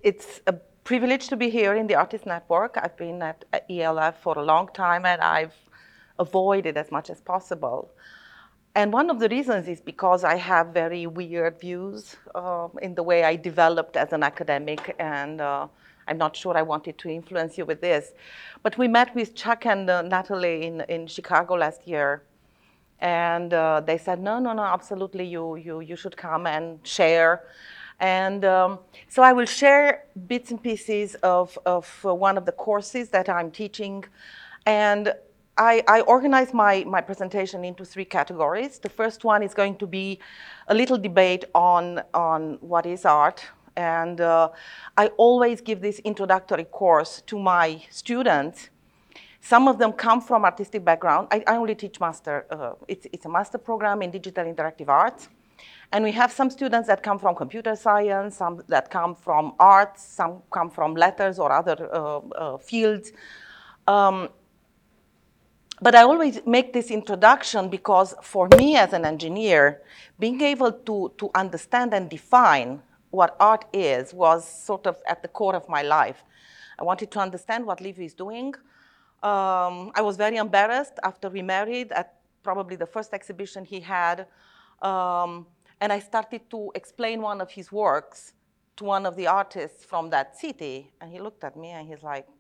it's a privilege to be here in the Artist Network. I've been at ELF for a long time, and I've avoided as much as possible. And one of the reasons is because I have very weird views in the way I developed as an academic, and I'm not sure I wanted to influence you with this. But we met with Chuck and Natalie in Chicago last year, and they said, no, absolutely, you should come and share. And so I will share bits and pieces of one of the courses that I'm teaching. And I organized my presentation into three categories. The first one is going to be a little debate on what is art. And I always give this introductory course to my students. Some of them come from artistic background. I only teach master. It's a master program in digital interactive arts. And we have some students that come from computer science, some that come from arts, some come from letters or other fields. But I always make this introduction because for me as an engineer, being able to understand and define what art is was sort of at the core of my life. I wanted to understand what Livy is doing. I was very embarrassed after we married at probably the first exhibition he had. And I started to explain one of his works to one of the artists from that city. And he looked at me and he's like,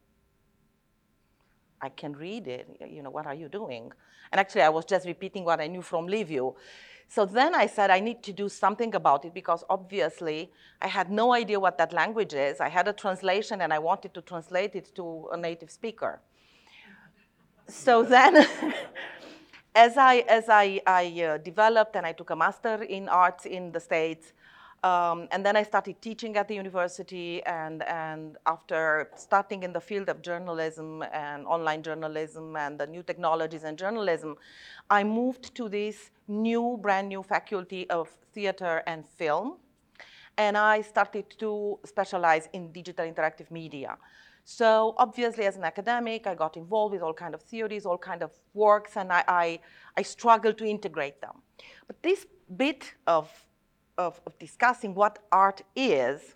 I can read it, what are you doing? And actually I was just repeating what I knew from Livio. So then I said I need to do something about it because obviously I had no idea what that language is. I had a translation and I wanted to translate it to a native speaker. So then, as I developed and I took a master in arts in the States, and then I started teaching at the university, and after starting in the field of journalism and online journalism and the new technologies and journalism, I moved to this brand new faculty of theater and film, and I started to specialize in digital interactive media. So obviously, as an academic, I got involved with all kinds of theories, all kinds of works, and I struggled to integrate them. But this bit of discussing what art is,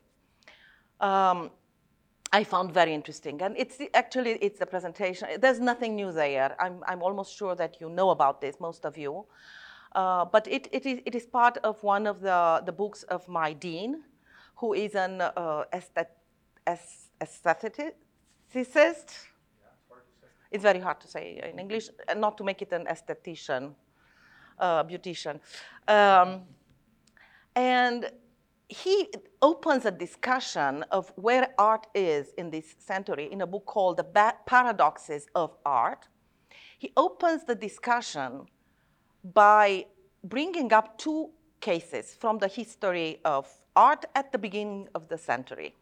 I found very interesting. And it's the presentation. There's nothing new there. I'm almost sure that you know about this, most of you. But it is part of one of the books of my dean, who is an aestheticist. It's very hard to say in English, and not to make it an aesthetician, beautician. And he opens a discussion of where art is in this century in a book called The Paradoxes of Art. He opens the discussion by bringing up two cases from the history of art at the beginning of the century.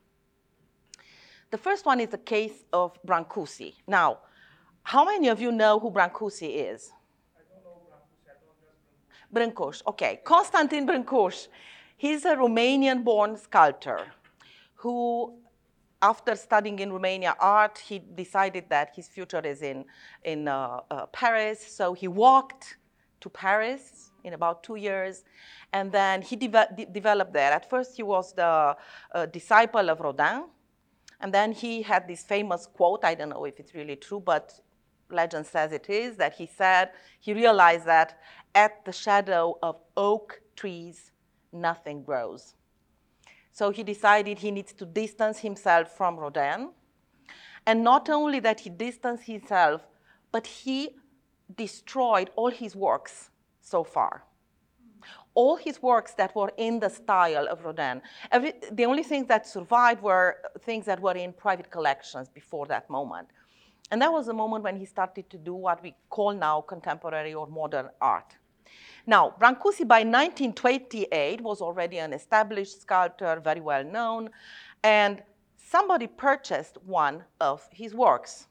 The first one is the case of Brancusi. Now, how many of you know who Brancusi is? I don't know Brancusi, I know just Brâncoș, okay. Constantin Brâncoș. He's a Romanian-born sculptor who, after studying in Romania art, he decided that his future is in Paris. So he walked to Paris in about 2 years, and then he developed there. At first, he was the disciple of Rodin, and then he had this famous quote. I don't know if it's really true, but legend says it is, that he said he realized that at the shadow of oak trees, nothing grows. So he decided he needs to distance himself from Rodin. And not only that he distanced himself, but he destroyed all his works so far. All his works that were in the style of Rodin. The only things that survived were things that were in private collections before that moment. And that was the moment when he started to do what we call now contemporary or modern art. Now, Brancusi by 1928 was already an established sculptor, very well known, and somebody purchased one of his works.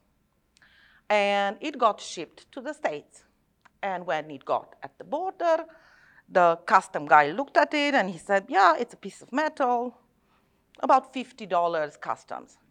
And it got shipped to the States. And when it got at the border, the custom guy looked at it and he said, yeah, it's a piece of metal, about $50 customs.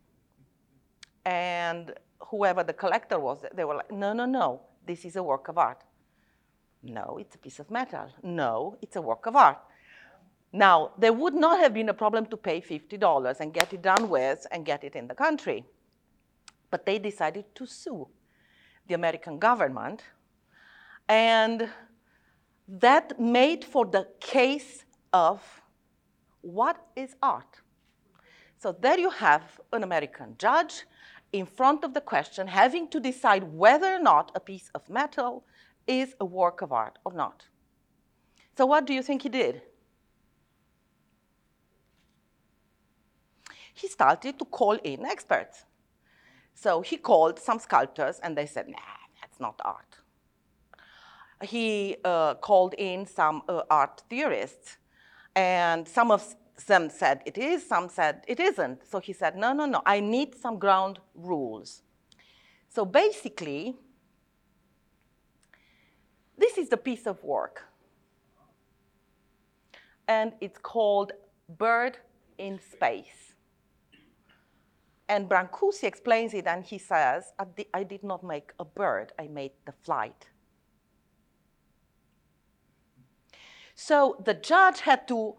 And whoever the collector was, they were like, no, this is a work of art. No, it's a piece of metal. No, it's a work of art. Now, there would not have been a problem to pay $50 and get it done with and get it in the country. But they decided to sue the American government. And that made for the case of what is art. So there you have an American judge in front of the question, having to decide whether or not a piece of metal is a work of art or not. So what do you think he did? He started to call in experts. So he called some sculptors, and they said, nah, that's not art. He called in some art theorists, and some of them said it is, some said it isn't. So he said, no, no, no, I need some ground rules. So basically, this is the piece of work. And it's called Bird in Space. And Brancusi explains it, and he says, I did not make a bird, I made the flight. So the judge had to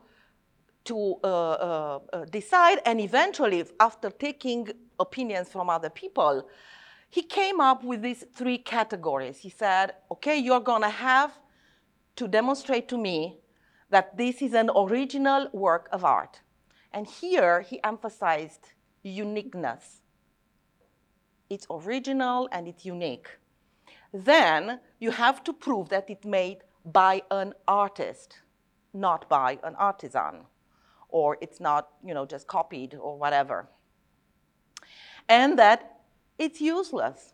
decide, and eventually, after taking opinions from other people, he came up with these three categories. He said, okay, you're going to have to demonstrate to me that this is an original work of art. And here he emphasized uniqueness. It's original and it's unique. Then you have to prove that it's made by an artist, not by an artisan, or it's not, just copied or whatever. And that it's useless.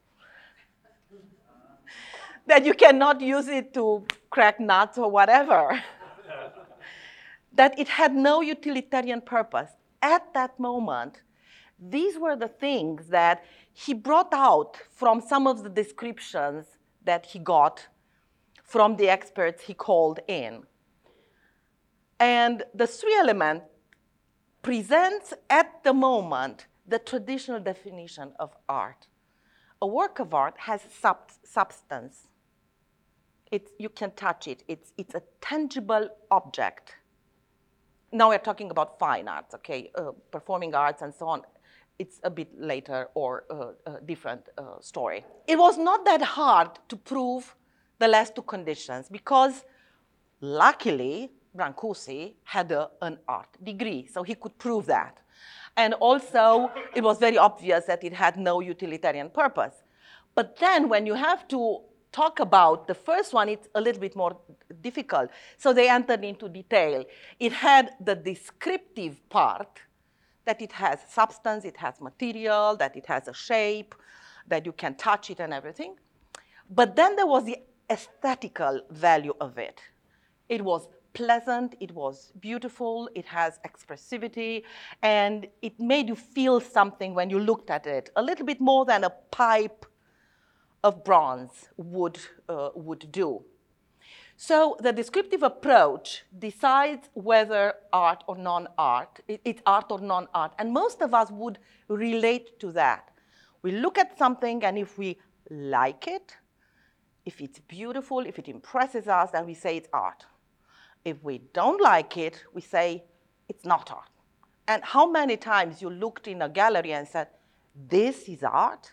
That you cannot use it to crack nuts or whatever. That it had no utilitarian purpose. At that moment, these were the things that he brought out from some of the descriptions that he got from the experts he called in. And the three element presents at the moment the traditional definition of art. A work of art has substance. You can touch it. It's a tangible object. Now we're talking about fine arts, okay? Performing arts and so on. It's a bit later or a different story. It was not that hard to prove the last two conditions because luckily Brancusi had an art degree, so he could prove that. And also it was very obvious that it had no utilitarian purpose. But then when you have to talk about the first one, it's a little bit more difficult. So they entered into detail. It had the descriptive part, that it has substance, it has material, that it has a shape, that you can touch it and everything. But then there was the aesthetical value of it. It was pleasant, it was beautiful, it has expressivity, and it made you feel something when you looked at it, a little bit more than a pipe of bronze would do. So the descriptive approach decides whether art or non-art, it's art or non-art, and most of us would relate to that. We look at something, and if we like it, if it's beautiful, if it impresses us, then we say it's art. If we don't like it, we say it's not art. And how many times you looked in a gallery and said, this is art?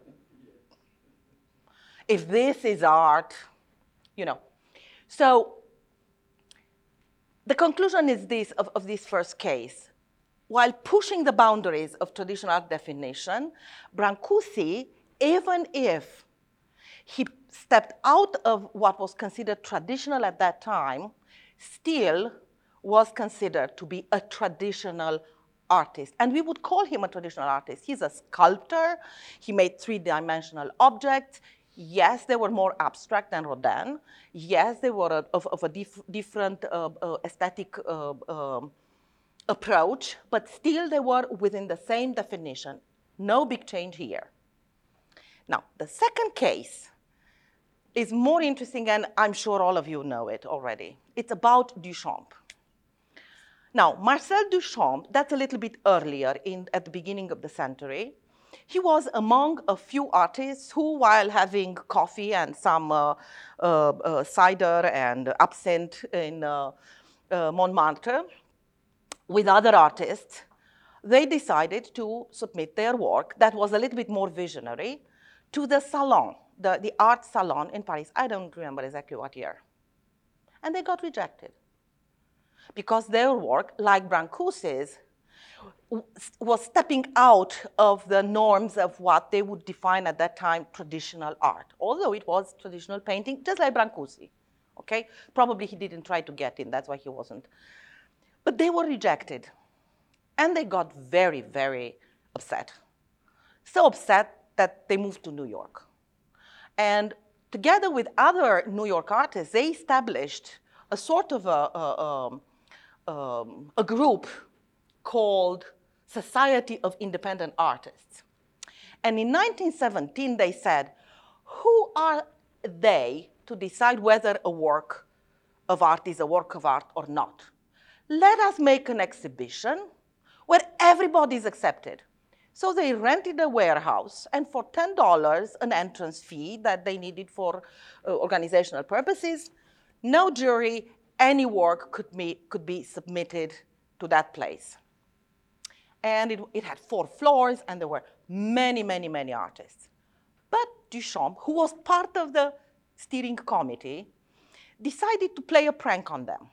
If this is art, So the conclusion is this of this first case. While pushing the boundaries of traditional art definition, Brancusi, even if he stepped out of what was considered traditional at that time, still was considered to be a traditional artist. And we would call him a traditional artist. He's a sculptor. He made three-dimensional objects. Yes, they were more abstract than Rodin. Yes, they were of a different aesthetic approach, but still they were within the same definition. No big change here. Now, the second case is more interesting, and I'm sure all of you know it already. It's about Duchamp. Now, Marcel Duchamp, that's a little bit earlier at the beginning of the century. He was among a few artists who, while having coffee and some cider and absinthe in Montmartre, with other artists, they decided to submit their work that was a little bit more visionary to the salon, the art salon in Paris. I don't remember exactly what year. And they got rejected because their work, like Brancusi's, was stepping out of the norms of what they would define at that time traditional art, although it was traditional painting, just like Brancusi, okay? Probably he didn't try to get in, that's why he wasn't. But they were rejected, and they got very, very upset. So upset that they moved to New York. And together with other New York artists, they established a sort of a group called Society of Independent Artists. And in 1917, they said, who are they to decide whether a work of art is a work of art or not? Let us make an exhibition where everybody is accepted. So they rented a warehouse, and for $10, an entrance fee that they needed for organizational purposes, no jury, any work could be submitted to that place. And it had 4 floors, and there were many, many, many artists. But Duchamp, who was part of the steering committee, decided to play a prank on them.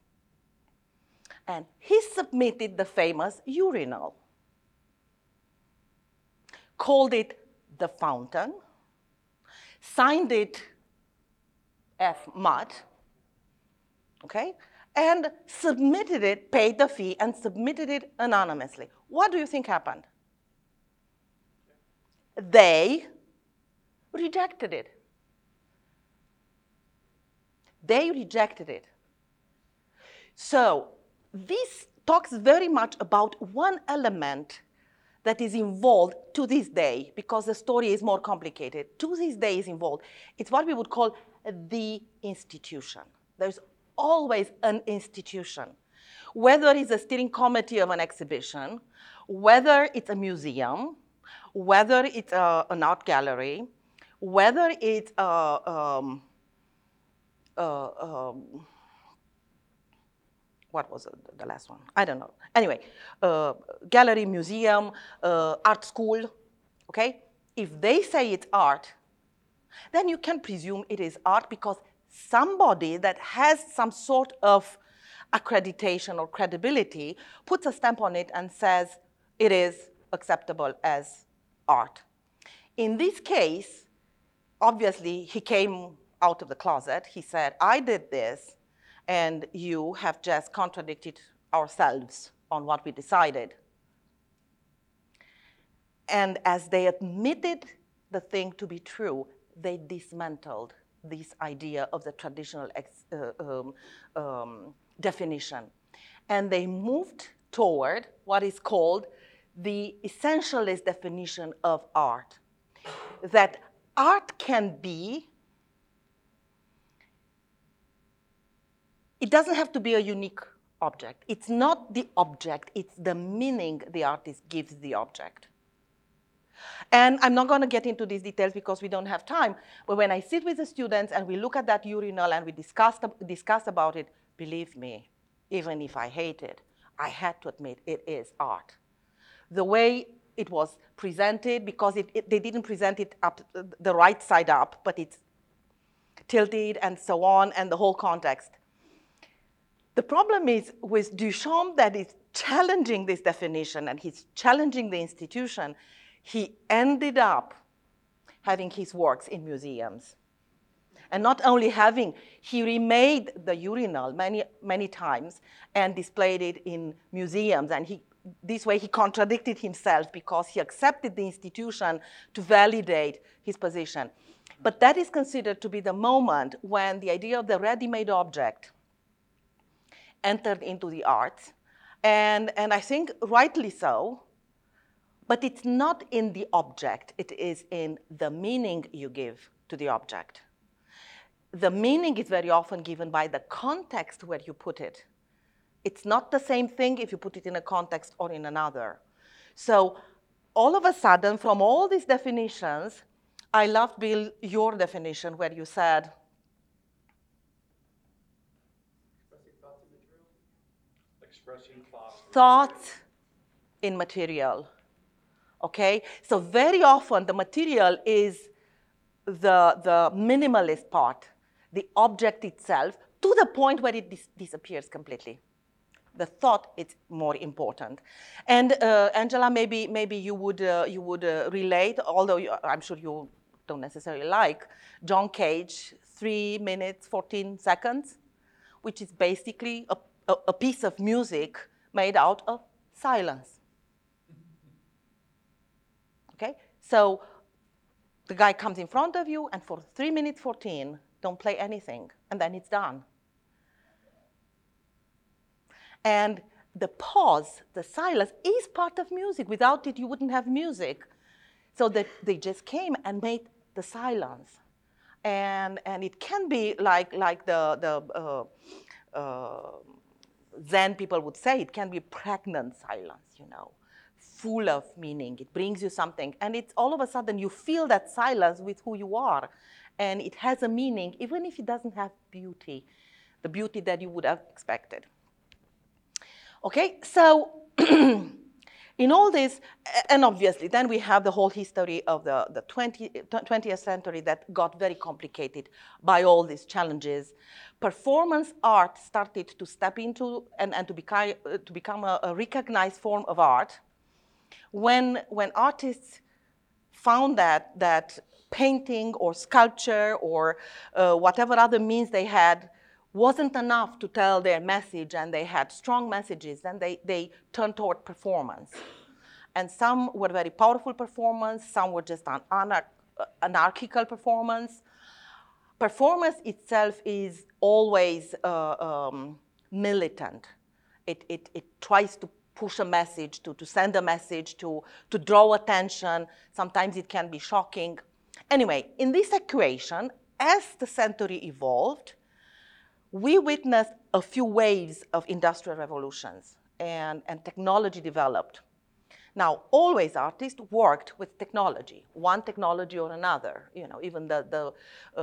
And he submitted the famous urinal, called it the Fountain, signed it F. Mutt, okay? And submitted it, paid the fee, and submitted it anonymously. What do you think happened? They rejected it. They rejected it. So this talks very much about one element that is involved to this day, because the story is more complicated. To this day is involved. It's what we would call the institution. There's always an institution, whether it's a steering committee of an exhibition, whether it's a museum, whether it's an art gallery, whether it's what was the last one? I don't know. Anyway, gallery, museum, art school, okay? If they say it's art, then you can presume it is art because somebody that has some sort of accreditation or credibility puts a stamp on it and says it is acceptable as art. In this case, obviously, he came out of the closet. He said, I did this, and you have just contradicted ourselves on what we decided. And as they admitted the thing to be true, they dismantled this idea of the traditional definition. And they moved toward what is called the essentialist definition of art. That art can be, it doesn't have to be a unique object. It's not the object, it's the meaning the artist gives the object. And I'm not going to get into these details because we don't have time, but when I sit with the students and we look at that urinal and we discuss about it, believe me, even if I hate it, I had to admit it is art. The way it was presented, because they didn't present it up the right side up, but it's tilted and so on, and the whole context. The problem is with Duchamp that is challenging this definition and he's challenging the institution, he ended up having his works in museums. And not only having, he remade the urinal many, many times and displayed it in museums. And this way he contradicted himself because he accepted the institution to validate his position. But that is considered to be the moment when the idea of the ready-made object entered into the arts. And I think rightly so. But it's not in the object, it is in the meaning you give to the object. The meaning is very often given by the context where you put it. It's not the same thing if you put it in a context or in another. So all of a sudden, from all these definitions, I loved, Bill, your definition where you said, Expressing thoughts in material, okay? So very often the material is the minimalist part, the object itself, to the point where it disappears completely. The thought is more important. And Angela, maybe you would relate, although I'm sure you don't necessarily like John Cage, 3 minutes 14 seconds, which is basically a piece of music made out of silence. Okay, so the guy comes in front of you, and for 3 minutes 14, don't play anything, and then it's done. And the pause, the silence, is part of music. Without it, you wouldn't have music. So they just came and made the silence. And it can be like the Zen people would say, it can be pregnant silence, you know, full of meaning. It brings you something. And it's all of a sudden you feel that silence with who you are. And it has a meaning, even if it doesn't have beauty, the beauty that you would have expected. Okay, so in all this, and obviously then we have the whole history of the 20th century that got very complicated by all these challenges. Performance art started to step into and to become a recognized form of art when artists found that painting or sculpture or whatever other means they had wasn't enough to tell their message, and they had strong messages, then they turned toward performance. And some were very powerful performance, some were just an anarchical performance. Performance itself is always militant. It tries to push a message, to send a message, to draw attention. Sometimes it can be shocking. Anyway, in this equation, as the century evolved, we witnessed a few waves of industrial revolutions and technology developed. Now, always artists worked with technology, one technology or another. You know, even the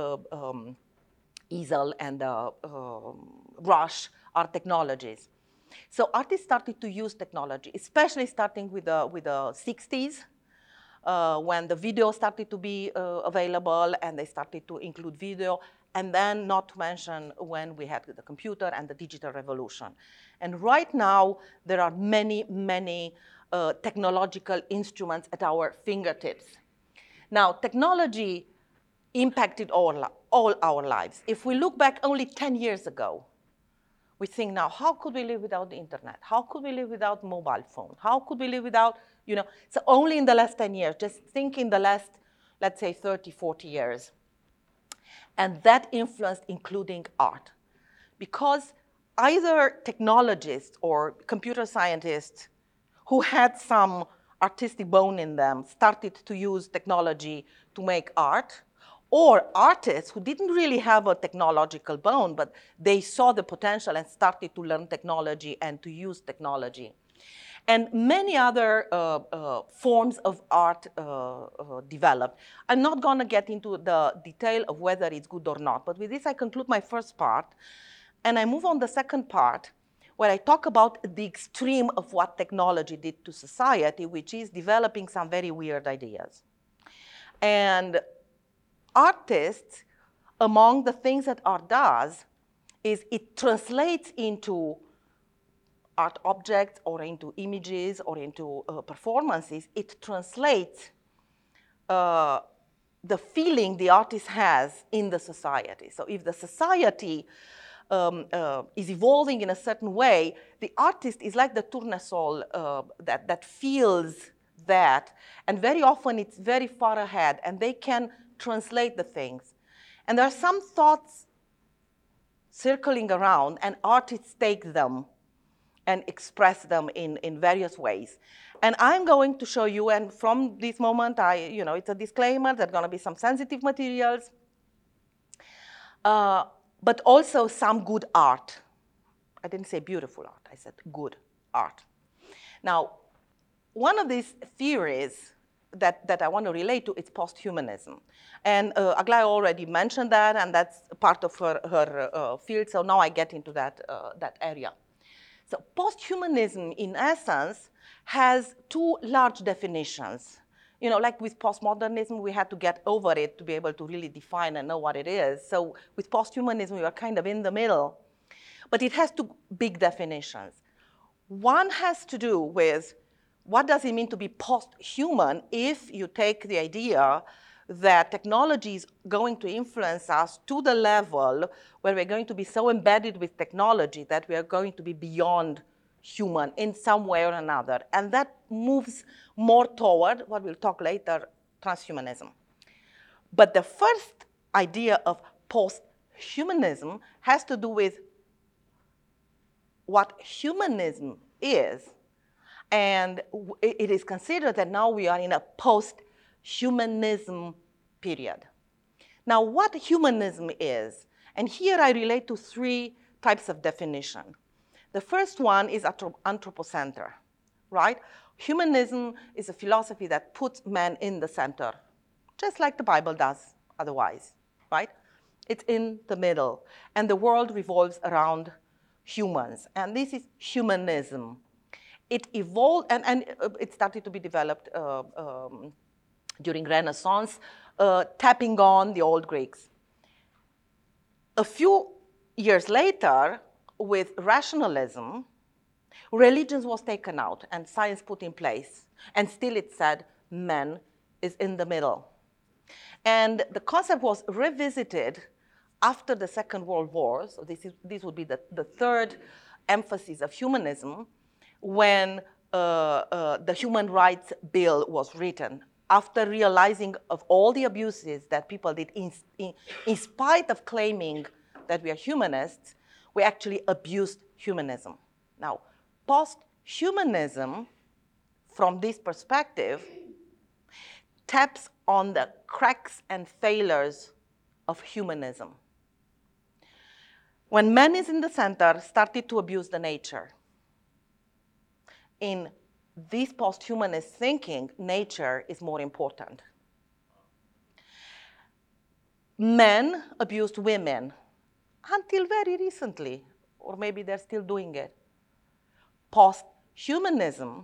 easel and the brush are technologies. So artists started to use technology, especially starting with the 60s, when the video started to be available and they started to include video. And then not to mention when we had the computer and the digital revolution. And right now, there are many, many technological instruments at our fingertips. Now, technology impacted all our lives. If we look back only 10 years ago, we think now, how could we live without the internet? How could we live without mobile phone? How could we live without, you know, so only in the last 10 years, just think in the last, let's say 30, 40 years. And that influenced including art. Because either technologists or computer scientists who had some artistic bone in them started to use technology to make art, or artists who didn't really have a technological bone, but they saw the potential and started to learn technology and to use technology. And many other forms of art developed. I'm not going to get into the detail of whether it's good or not, but with this I conclude my first part, and I move on the second part, where I talk about the extreme of what technology did to society, which is developing some very weird ideas. And artists, among the things that art does, is it translates into art objects or into images or into performances. It translates the feeling the artist has in the society. So if the society is evolving in a certain way, the artist is like the tournesol that feels that, and very often it's very far ahead, and they can translate the things. And there are some thoughts circling around, and artists take them and express them in various ways. And I'm going to show you, and from this moment, it's a disclaimer, there are going to be some sensitive materials, but also some good art. I didn't say beautiful art, I said good art. Now, one of these theories that I want to relate to is posthumanism. And Aglaia already mentioned that, and that's part of her field, so now I get into that area. So posthumanism, in essence, has two large definitions. Like with postmodernism, we had to get over it to be able to really define and know what it is. So with posthumanism, we are kind of in the middle. But it has two big definitions. One has to do with what does it mean to be post-human if you take the idea that technology is going to influence us to the level where we're going to be so embedded with technology that we are going to be beyond human in some way or another. And that moves more toward, what we'll talk later, transhumanism. But the first idea of post-humanism has to do with what humanism is. And it is considered that now we are in a post-humanism period. Now, what humanism is, and here I relate to three types of definition. The first one is anthropocentric, right? Humanism is a philosophy that puts man in the center, just like the Bible does otherwise, right? It's in the middle, and the world revolves around humans, and this is humanism. It evolved, and it started to be developed during Renaissance, tapping on the old Greeks. A few years later, with rationalism, religion was taken out and science put in place, and still it said man is in the middle. And the concept was revisited after the Second World War, so this would be the third emphasis of humanism, when the Human Rights Bill was written, after realizing of all the abuses that people did, in spite of claiming that we are humanists, we actually abused humanism. Now, post-humanism, from this perspective, taps on the cracks and failures of humanism. When man is in the center, started to abuse the nature. In this post-humanist thinking, nature is more important. Men abused women until very recently, or maybe they're still doing it. Post-humanism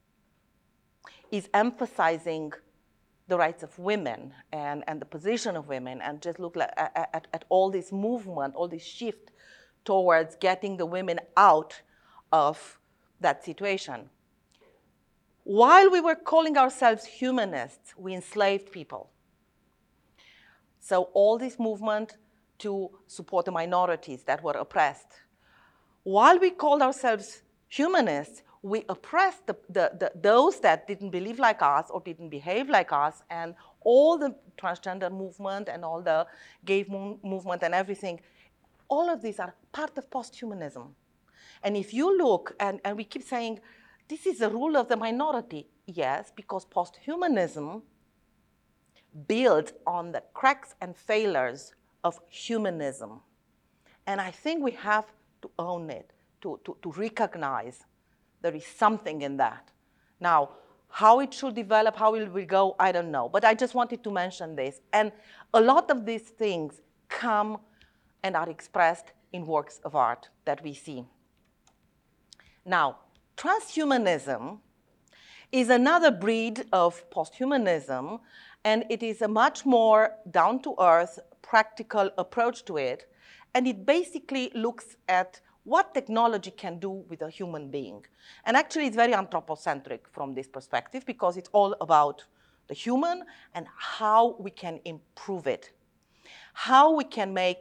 is emphasizing the rights of women and the position of women, and just look at all this movement, all this shift towards getting the women out of that situation. While we were calling ourselves humanists, we enslaved people. So all this movement to support the minorities that were oppressed. While we called ourselves humanists, we oppressed those that didn't believe like us or didn't behave like us, and all the transgender movement and all the gay movement and everything, all of these are part of post-humanism. And if you look, and we keep saying, this is the rule of the minority. Yes, because post-humanism builds on the cracks and failures of humanism. And I think we have to own it, to recognize there is something in that. Now, how it should develop, how it will go, I don't know. But I just wanted to mention this. And a lot of these things come and are expressed in works of art that we see. Now, transhumanism is another breed of posthumanism, and it is a much more down-to-earth, practical approach to it. And it basically looks at what technology can do with a human being. And actually, it's very anthropocentric from this perspective, because it's all about the human and how we can improve it, how we can make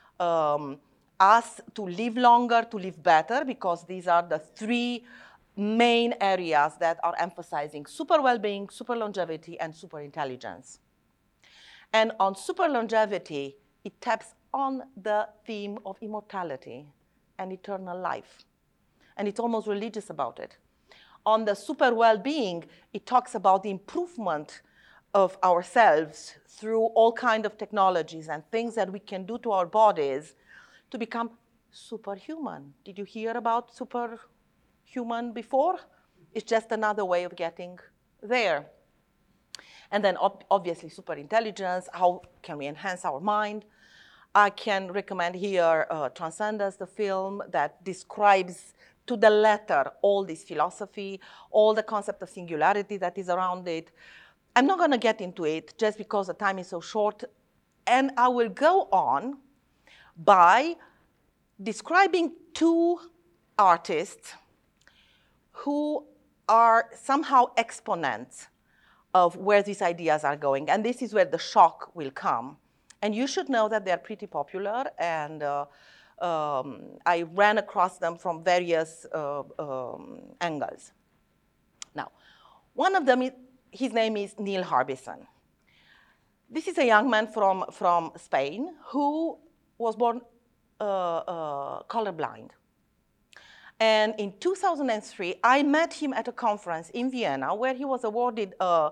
us to live longer, to live better, because these are the three main areas that are emphasizing super well-being, super longevity, and super intelligence. And on super longevity, it taps on the theme of immortality and eternal life. And it's almost religious about it. On the super well-being, it talks about the improvement of ourselves through all kinds of technologies and things that we can do to our bodies to become superhuman. Did you hear about superhuman before? It's just another way of getting there. And then obviously super intelligence, how can we enhance our mind? I can recommend here Transcendence, the film that describes to the letter all this philosophy, all the concept of singularity that is around it. I'm not going to get into it just because the time is so short. And I will go on by describing two artists who are somehow exponents of where these ideas are going. And this is where the shock will come. And you should know that they're pretty popular, and I ran across them from various angles. Now, one of them, his name is Neil Harbisson. This is a young man from Spain who was born colorblind. And in 2003, I met him at a conference in Vienna where he was awarded a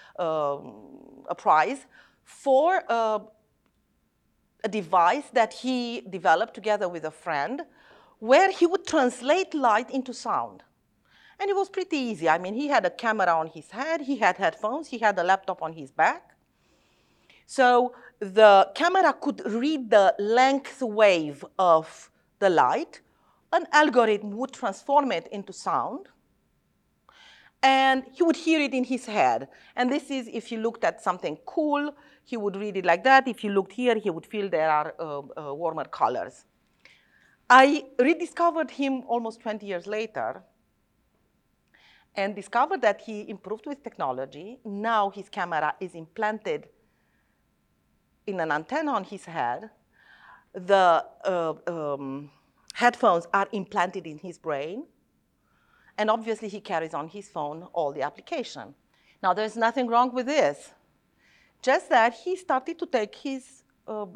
prize for a device that he developed together with a friend where he would translate light into sound. And it was pretty easy. I mean, he had a camera on his head, he had headphones, he had a laptop on his back. So the camera could read the length wave of the light. An algorithm would transform it into sound, and he would hear it in his head. And this is, if you looked at something cool, he would read it like that. If you looked here, he would feel there are warmer colors. I rediscovered him almost 20 years later and discovered that he improved with technology. Now his camera is implanted in an antenna on his head. The headphones are implanted in his brain. And obviously, he carries on his phone all the application. Now, there's nothing wrong with this. Just that he started to take his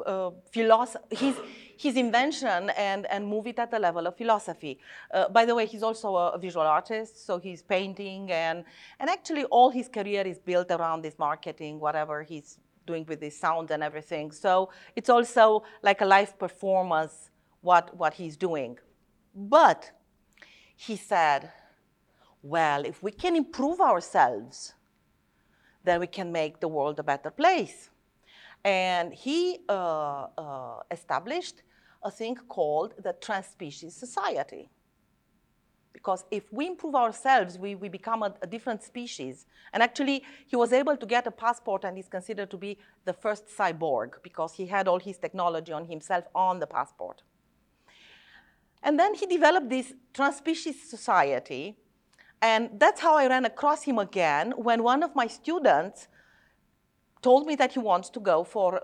invention and move it at the level of philosophy. By the way, he's also a visual artist, so he's painting, and actually all his career is built around this marketing, whatever he's doing with his sound and everything. So it's also like a live performance, what he's doing. But he said, well, if we can improve ourselves, then we can make the world a better place. And he established a thing called the Transspecies Society. Because if we improve ourselves, we become a different species. And actually, he was able to get a passport, and he's considered to be the first cyborg because he had all his technology on himself on the passport. And then he developed this Transspecies Society. And that's how I ran across him again when one of my students told me that he wants to go for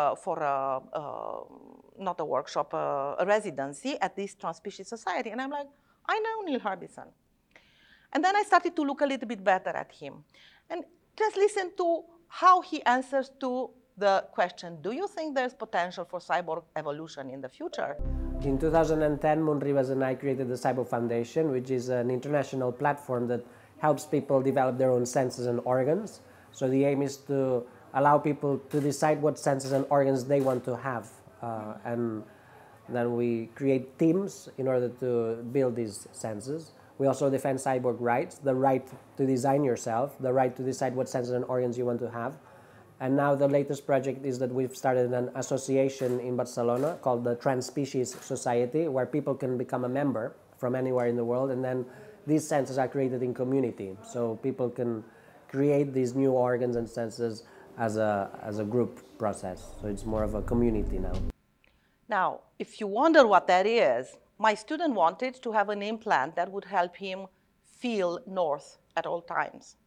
not a workshop, a residency at this Transspecies Society. And I'm like, I know Neil Harbisson. And then I started to look a little bit better at him. And just listen to how he answers to the question, do you think there's potential for cyborg evolution in the future? In 2010, Moon-Rivas and I created the Cyborg Foundation, which is an international platform that helps people develop their own senses and organs. So the aim is to allow people to decide what senses and organs they want to have. And then we create teams in order to build these senses. We also defend cyborg rights, the right to design yourself, the right to decide what senses and organs you want to have. And now the latest project is that we've started an association in Barcelona called the Transspecies Society, where people can become a member from anywhere in the world, and then these senses are created in community. So people can create these new organs and senses as a group process. So it's more of a community now. Now, if you wonder what that is, my student wanted to have an implant that would help him feel north at all times.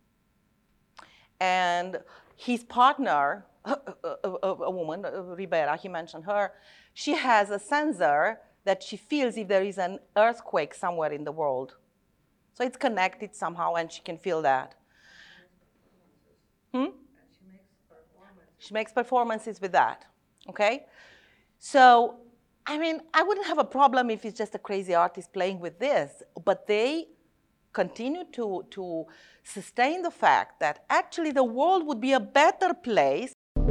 And his partner, a woman, Ribera, he mentioned her, she has a sensor that she feels if there is an earthquake somewhere in the world. So it's connected somehow, and she can feel that. She makes performances with that, okay? So, I mean, I wouldn't have a problem if it's just a crazy artist playing with this, but they continue to sustain the fact that actually the world would be a better place.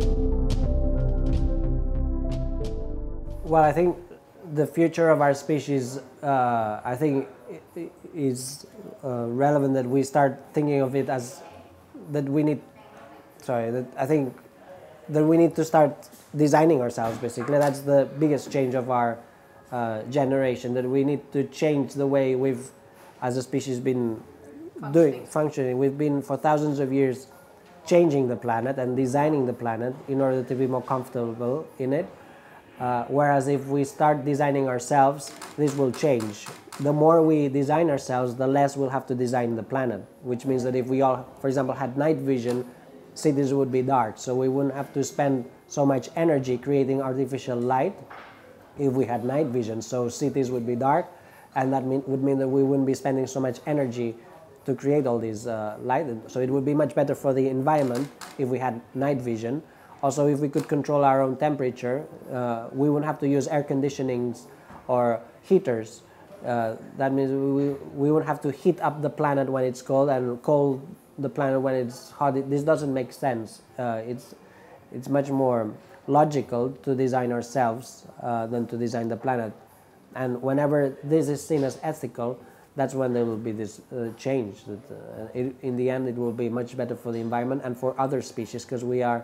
Well, I think the future of our species, I think, is relevant that we start thinking of it as that we need. I think that we need to start designing ourselves. Basically, that's the biggest change of our generation, that we need to change the way we've, as a species, been functioning. We've been for thousands of years changing the planet and designing the planet in order to be more comfortable in it. Whereas if we start designing ourselves, this will change. The more we design ourselves, the less we'll have to design the planet, which means that if we all, for example, had night vision, cities would be dark. So we wouldn't have to spend so much energy creating artificial light if we had night vision. So cities would be dark, and that would mean that we wouldn't be spending so much energy to create all these light. So it would be much better for the environment if we had night vision. Also, if we could control our own temperature, we wouldn't have to use air conditionings or heaters. That means we wouldn't have to heat up the planet when it's cold and cold the planet when it's hot. This doesn't make sense. It's much more logical to design ourselves than to design the planet. And whenever this is seen as ethical, that's when there will be this change. That, in the end, it will be much better for the environment and for other species, because we are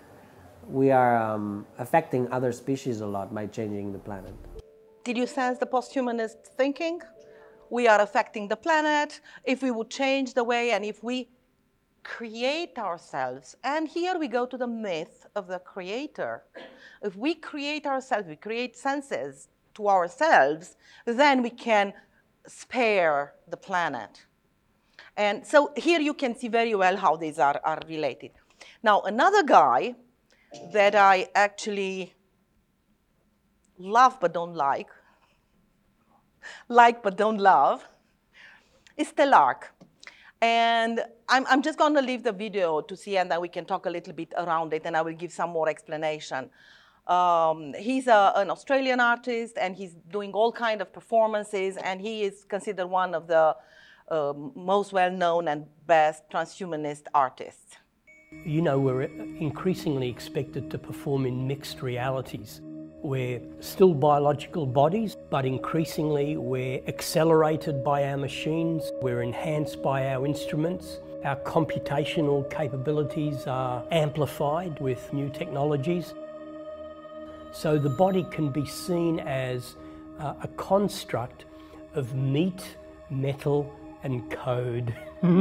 affecting other species a lot by changing the planet. Did you sense the posthumanist thinking? We are affecting the planet. If we would change the way, and if we create ourselves, and here we go to the myth of the creator. If we create ourselves, we create senses to ourselves, then we can spare the planet. And so here you can see very well how these are related. Now, another guy that I actually love but don't like but don't love, is Teilhard. And I'm just going to leave the video to see, and then we can talk a little bit around it, and I will give some more explanation. He's an Australian artist, and he's doing all kinds of performances, and he is considered one of the most well-known and best transhumanist artists. You know, we're increasingly expected to perform in mixed realities. We're still biological bodies, but increasingly we're accelerated by our machines, we're enhanced by our instruments, our computational capabilities are amplified with new technologies. So the body can be seen as a construct of meat, metal, and code.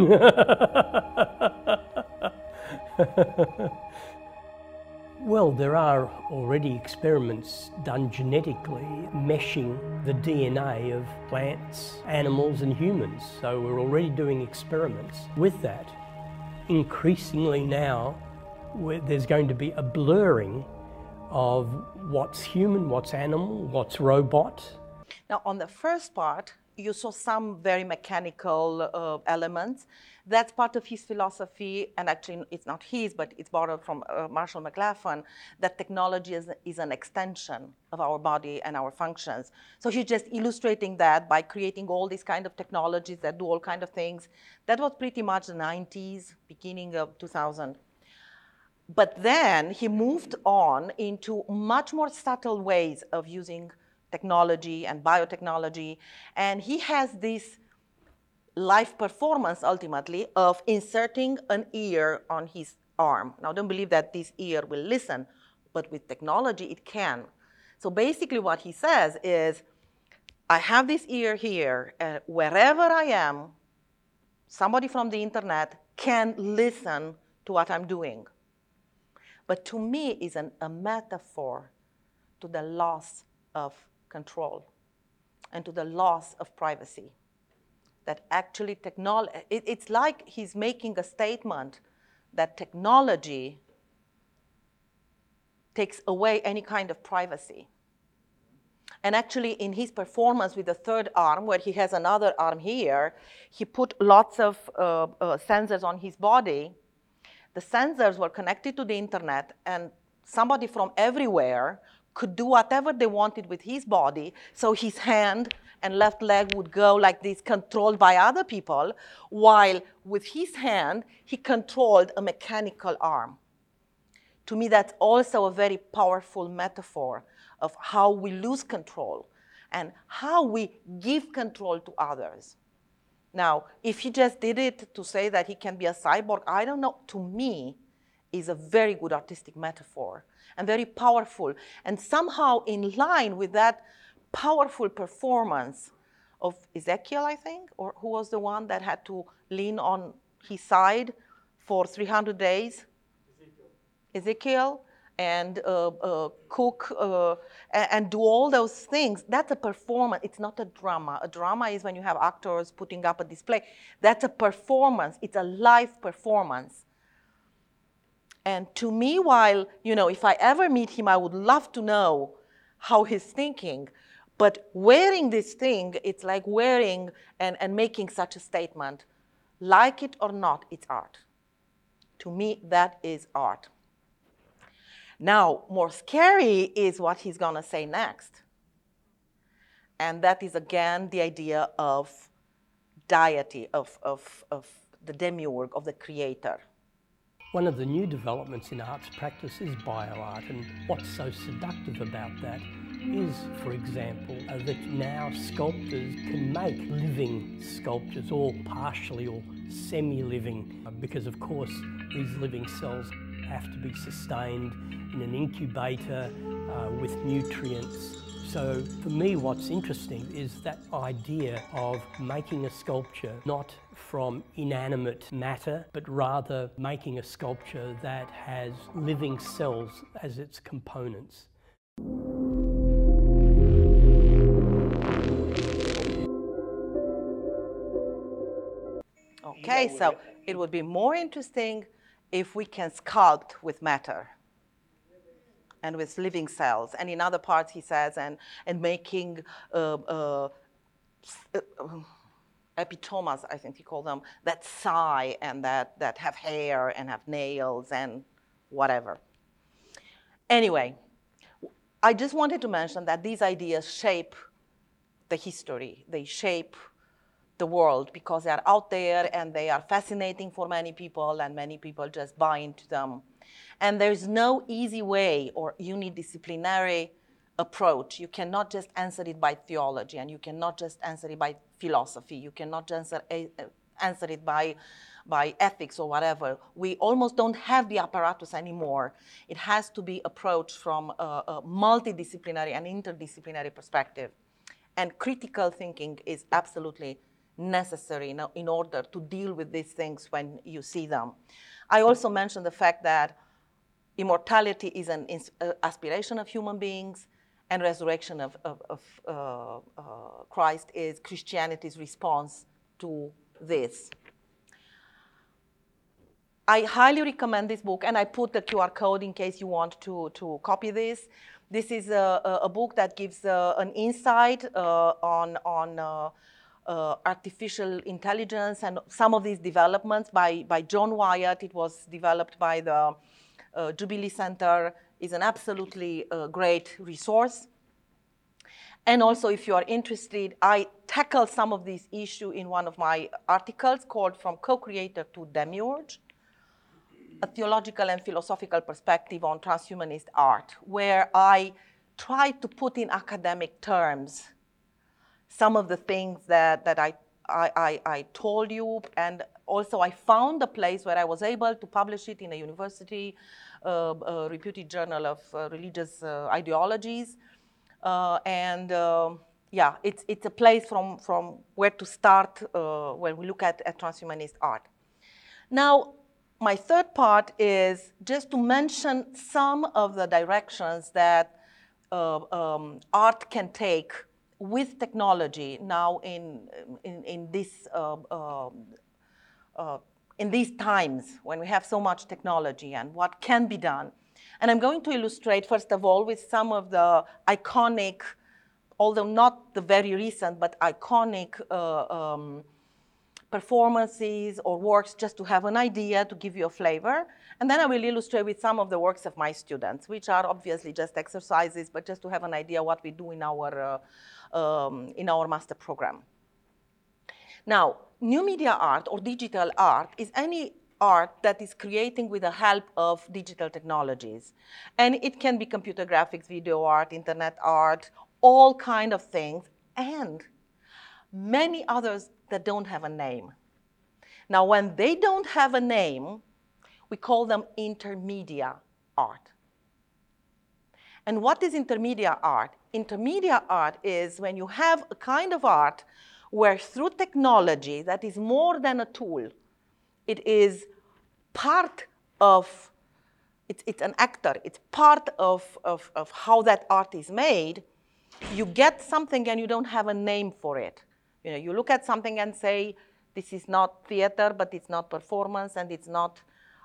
Well, there are already experiments done genetically, meshing the DNA of plants, animals, and humans. So we're already doing experiments with that. Increasingly now, there's going to be a blurring of what's human, what's animal, what's robot. Now, on the first part, you saw some very mechanical elements. That's part of his philosophy, and actually it's not his, but it's borrowed from Marshall McLuhan, that technology is an extension of our body and our functions. So he's just illustrating that by creating all these kind of technologies that do all kind of things. That was pretty much the 90s, beginning of 2000. But then he moved on into much more subtle ways of using technology and biotechnology, and he has this live performance, ultimately, of inserting an ear on his arm. Now, don't believe that this ear will listen, but with technology, it can. So basically what he says is, I have this ear here, and wherever I am, somebody from the internet can listen to what I'm doing. But to me, it's a metaphor to the loss of control and to the loss of privacy. That actually technology, it's like he's making a statement that technology takes away any kind of privacy. And actually in his performance with the third arm, where he has another arm here, he put lots of sensors on his body. The sensors were connected to the internet, and somebody from everywhere could do whatever they wanted with his body, so his hand and left leg would go like this, controlled by other people, while with his hand, he controlled a mechanical arm. To me, that's also a very powerful metaphor of how we lose control and how we give control to others. Now, if he just did it to say that he can be a cyborg, I don't know, to me, is a very good artistic metaphor and very powerful, and somehow in line with that powerful performance of Ezekiel, I think, or who was the one that had to lean on his side for 300 days? Ezekiel, and cook and do all those things. That's a performance. It's not a drama. A drama is when you have actors putting up a display. That's a performance. It's a live performance. And to me, while, if I ever meet him, I would love to know how he's thinking. But wearing this thing, it's like wearing and making such a statement. Like it or not, it's art. To me, that is art. Now, more scary is what he's going to say next. And that is, again, the idea of deity, of the demiurge, of the creator. One of the new developments in arts practice is bioart, and what's so seductive about that is, for example, that now sculptors can make living sculptures, or partially or semi-living, because of course these living cells have to be sustained in an incubator with nutrients. So for me, what's interesting is that idea of making a sculpture not from inanimate matter, but rather making a sculpture that has living cells as its components. Okay, so it would be more interesting if we can sculpt with matter and with living cells. And in other parts, he says, and making epitomas, I think he called them, that sigh and that have hair and have nails and whatever. Anyway, I just wanted to mention that these ideas shape the history. They shape the world because they are out there and they are fascinating for many people, and many people just buy into them. And there's no easy way or unidisciplinary approach. You cannot just answer it by theology, and you cannot just answer it by philosophy. You cannot just answer it by ethics or whatever. We almost don't have the apparatus anymore. It has to be approached from a multidisciplinary and interdisciplinary perspective. And critical thinking is absolutely necessary in order to deal with these things when you see them. I also mentioned the fact that immortality is an aspiration of human beings, and resurrection of Christ is Christianity's response to this. I highly recommend this book, and I put the QR code in case you want to copy this. This is a book that gives an insight on artificial intelligence and some of these developments by John Wyatt. It was developed by the Jubilee Center. Is an absolutely great resource. And also, if you are interested, I tackle some of these issues in one of my articles called From Co-Creator to Demiurge, a theological and philosophical perspective on transhumanist art, where I try to put in academic terms some of the things that I told you, and also I found a place where I was able to publish it in a university, a reputed journal of religious ideologies, yeah, it's a place from where to start when we look at transhumanist art. Now, my third part is just to mention some of the directions that art can take with technology now in these times when we have so much technology, and what can be done. And I'm going to illustrate, first of all, with some of the iconic, although not the very recent, but iconic performances or works, just to have an idea, to give you a flavor. And then I will illustrate with some of the works of my students, which are obviously just exercises, but just to have an idea what we do in our master program. Now, new media art or digital art is any art that is creating with the help of digital technologies. And it can be computer graphics, video art, internet art, all kind of things, and many others that don't have a name. Now, when they don't have a name, we call them intermedia art. And what is intermedia art? intermediate art is when you have a kind of art where through technology that is more than a tool, it is part of, it's an actor, it's part of how that art is made. You get something and you don't have a name for it. You know, you look at something and say, this is not theater, but it's not performance, and it's not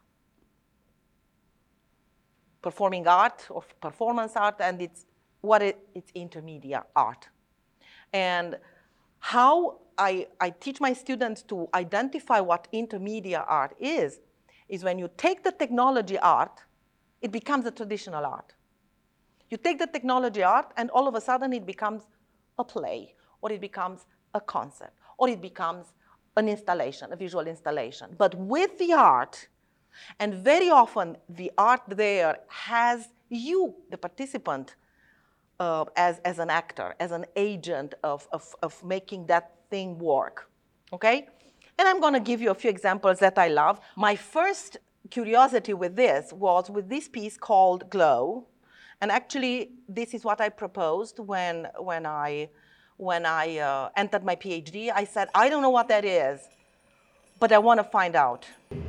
performing art or performance art, and it's intermediate art. And how I teach my students to identify what intermediate art is when you take the technology art, it becomes a traditional art. You take the technology art, and all of a sudden it becomes a play, or it becomes a concert, or it becomes an installation, a visual installation. But with the art, and very often the art there has you, the participant, as an actor, as an agent of making that thing work, okay? And I'm gonna give you a few examples that I love. My first curiosity with this was with this piece called Glow. And actually, this is what I proposed when I entered my PhD. I said, I don't know what that is, but I want to find out.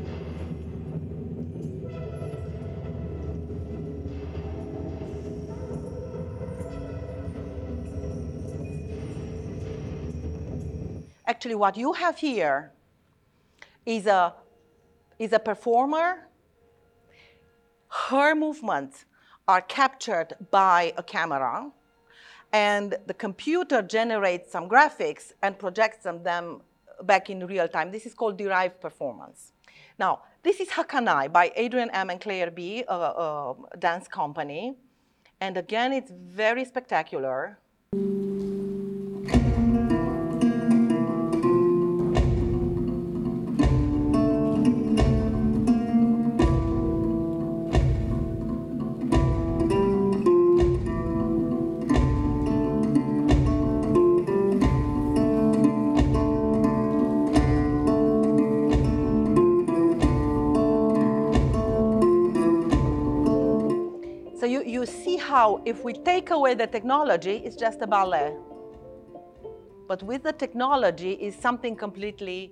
Actually, what you have here is a performer. Her movements are captured by a camera, and the computer generates some graphics and projects them back in real time. This is called derived performance. Now, this is Hakanai by Adrian M. and Claire B., a dance company. And again, it's very spectacular. So you see how if we take away the technology, it's just a ballet. But with the technology is something completely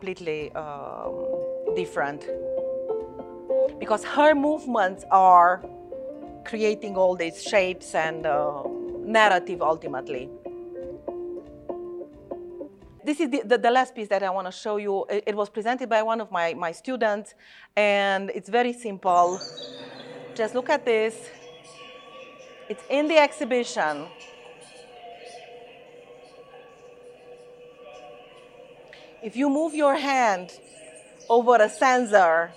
different. Because her movements are creating all these shapes and narrative ultimately. This is the last piece that I want to show you. It was presented by one of my students, and it's very simple. Just look at this. It's in the exhibition. If you move your hand over a sensor,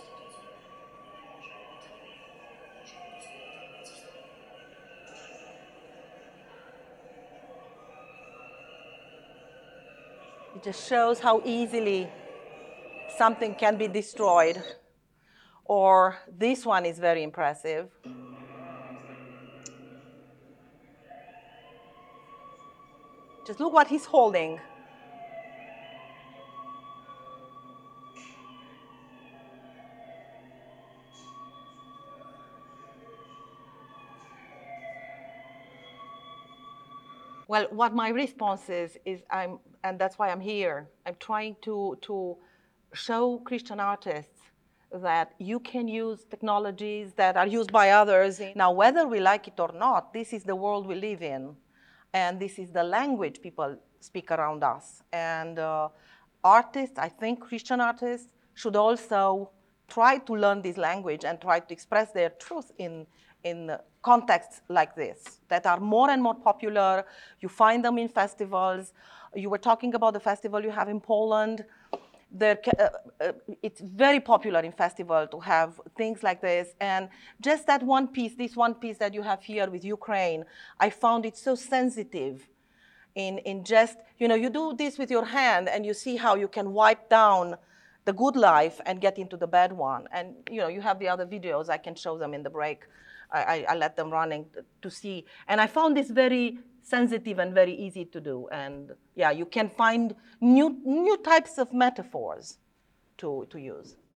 it just shows how easily something can be destroyed. Or this one is very impressive. Just look what he's holding. Well, what my response is and that's why I'm here. I'm trying to show Christian artists that you can use technologies that are used by others. Now, whether we like it or not, this is the world we live in. And this is the language people speak around us. And artists, I think Christian artists, should also try to learn this language and try to express their truth in contexts like this that are more and more popular. You find them in festivals. You were talking about the festival you have in Poland. It's very popular in festival to have things like this. And just that one piece, this one piece that you have here with Ukraine, I found it so sensitive in just, you know, you do this with your hand and you see how you can wipe down the good life and get into the bad one. And, you know, you have the other videos. I can show them in the break. I let them running to see. And I found this very sensitive and very easy to do. And yeah, you can find new types of metaphors to use.